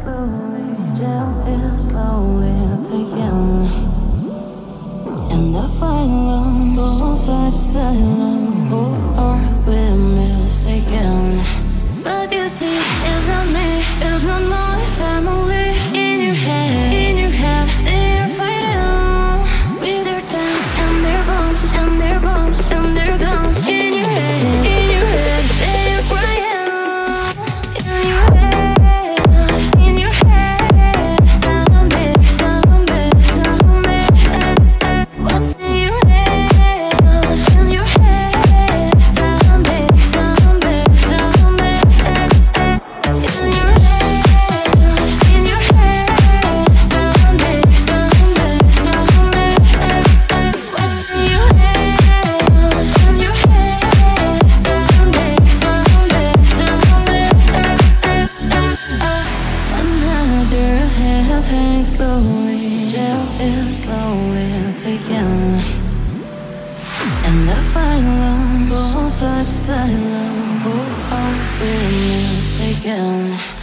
slowly, death is slowly taken. And I find love on such silence, or are we mistaken? But you see, it's not me, it's not my family. In your head, they're fighting with their tanks and their bombs and their bombs and their guns. In your head, they're crying. In your head, zombie, what's in your head? In your head, zombie, slowly, death is slowly taken. And I find love on such silence, who are we mistaken?